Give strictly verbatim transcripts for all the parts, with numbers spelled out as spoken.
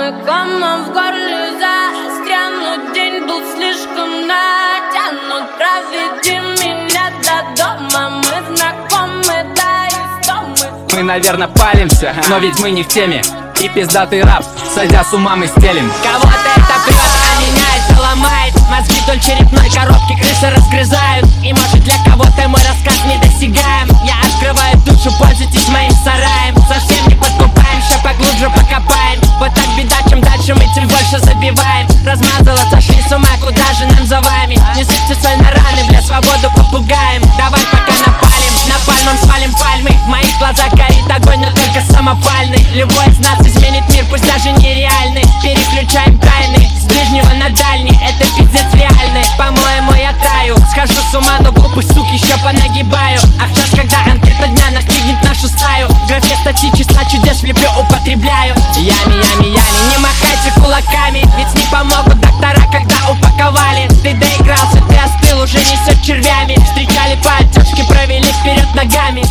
ком в горле застрял, но день был слишком натянут. Проведи меня до дома, мы знакомы, да и стомы. Мы, наверное, палимся, но ведь мы не в теме. И пиздатый рап, сойдя с ума мы стелим. Кого-то это прет, а меня это ломает. Мозги вдоль черепной коробки крысы разгрызают. И может для кого-то мой рассказ недосягаем. Я открываю душу, пользуйтесь моим сараем. Совсем не подкупаем, ща поглубже покопаем. Вот так беда, чем дальше мы, тем больше забиваем. Размазала, сошли с ума, куда же нам за вами? Не сыпьте соль на раны, бля, свободу попугаем. Давай пока напалим, напальмом свалим пальмы. В моих глазах горит огонь, но только самопальный. Любой из нас изменит мир, пусть даже нереальный. Переключаем тайны с ближнего на дальний. Это пиздец реальный, по-моему я таю. Схожу с ума, но глупых сук еще понагибаю. А в час, когда анкета дня настигнет нашу стаю, в графе статьи числа чудес влеплю, употребляю. Ями, ями, ями, не махайте кулаками, ведь не помогут доктора, когда упаковали. Ты доигрался, ты остыл, уже несет червями. Встречали по отечке, провели вперед ногами.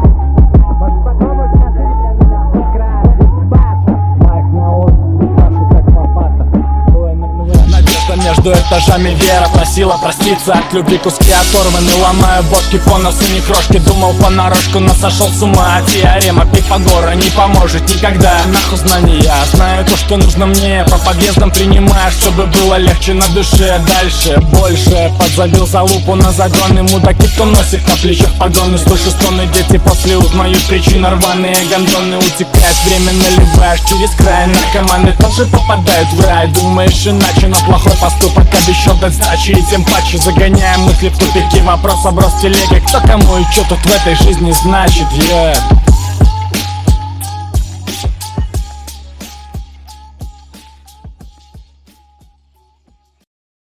Между этажами Вера просила проститься. От любви куски оторваны, ломаю бошки по носу, не крошки. Думал понарошку, но сошел с ума. А теорема Пифагора не поможет никогда. Нахуй знания, знаю то, что нужно мне. По подъездам принимаю, чтобы было легче на душе. Дальше, больше, подзабил за лупу на загоны. Мудаки, кто носит на плечах погоны. Слышу стоны, дети после узнают причины. Рваные гондоны, утекает время, наливаешь через край. Наркоманы тоже попадают в рай. Думаешь иначе, но плохой поступок обещал дать сдачи, и тем паче загоняем мысли в тупики. Вопрос оброс телеги, кто кому и что тут в этой жизни значит, yeah.